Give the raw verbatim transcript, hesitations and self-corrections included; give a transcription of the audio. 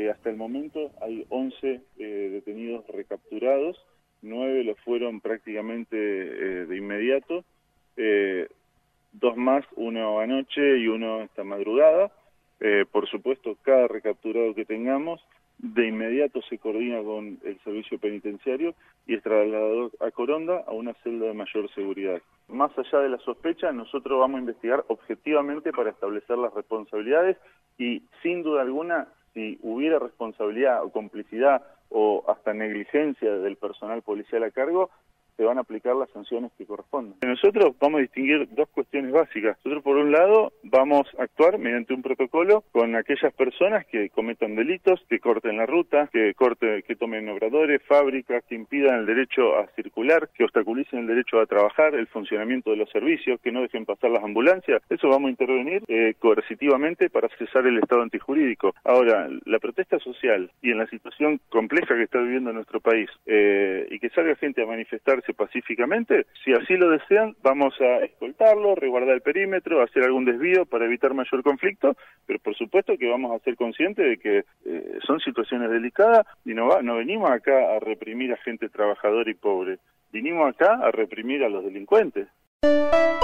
Eh, hasta el momento hay once eh, detenidos recapturados, nueve lo fueron prácticamente eh, de inmediato, eh, dos más, uno anoche y uno esta madrugada. Eh, por supuesto, cada recapturado que tengamos, de inmediato se coordina con el servicio penitenciario y es trasladado a Coronda a una celda de mayor seguridad. Más allá de la sospecha, nosotros vamos a investigar objetivamente para establecer las responsabilidades y, sin duda alguna, si hubiera responsabilidad o complicidad o hasta negligencia del personal policial a cargo, se van a aplicar las sanciones que correspondan. Nosotros vamos a distinguir dos cuestiones básicas. Nosotros, por un lado, vamos a actuar mediante un protocolo con aquellas personas que cometan delitos, que corten la ruta, que corten, que tomen obradores, fábricas, que impidan el derecho a circular, que obstaculicen el derecho a trabajar, el funcionamiento de los servicios, que no dejen pasar las ambulancias. Eso vamos a intervenir eh, coercitivamente para cesar el estado antijurídico. Ahora, la protesta social y en la situación compleja que está viviendo nuestro país, eh, y que salga gente a manifestarse pacíficamente, si así lo desean, vamos a escoltarlo, resguardar el perímetro, hacer algún desvío para evitar mayor conflicto, pero por supuesto que vamos a ser conscientes de que eh, son situaciones delicadas y no, va, no venimos acá a reprimir a gente trabajadora y pobre, vinimos acá a reprimir a los delincuentes.